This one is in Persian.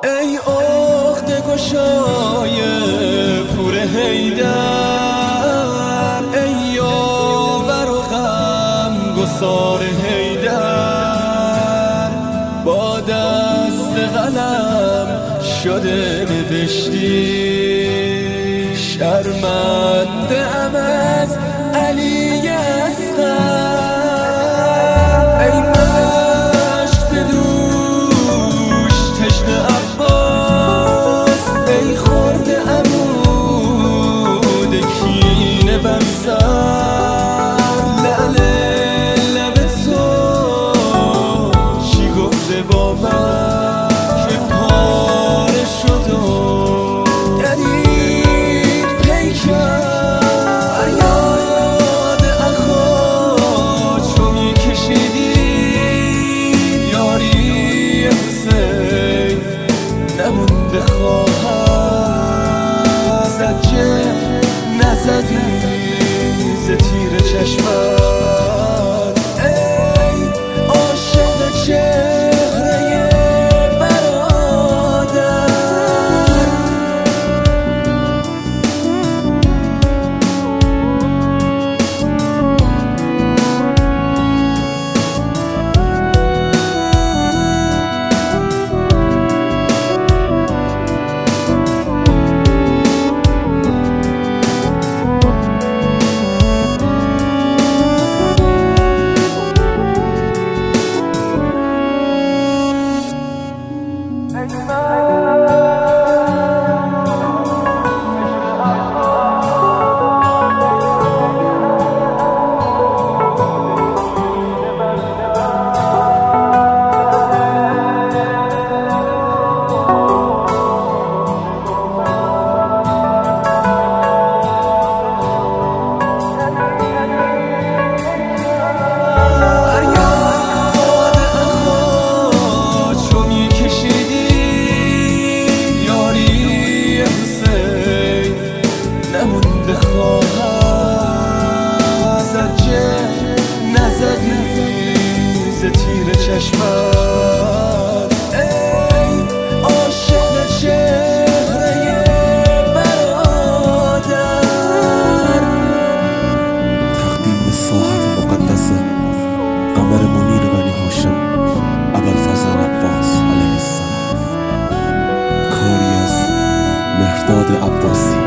ای عقده گشای پور حیدر، ای یاور و غم گسار حیدر. با دست قلم شده نوشتی شرمنده ام از علی اصغر. ای مشک به دوش تشنه عباس، ای خورده عمود کینه بر سر. لعل لب تو چی گفته با من که پاره شد و دید پیکر. فریاد اخا چو می کشیدی یاری حسین نمونده خواهد. زجه نزدی ز تیر چشمت، ای عاشق چهره برادر. نمونده خواهد. زجه نزدی ز تیر چشمت، ای عاشق چهره برادر. تقدیم به ساحت مقدسه قمر منیر بنی هاشم ابوالفضل عباس علیه السلام، کاری از مهرداد عباسی.